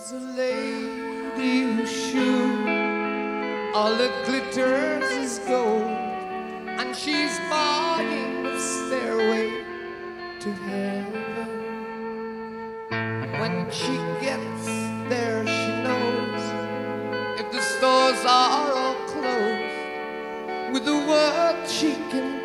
There's a lady whose shoe all it glitters is gold, and she's buying the stairway to heaven. When she gets there, she knows if the stores are all closed, with the word she can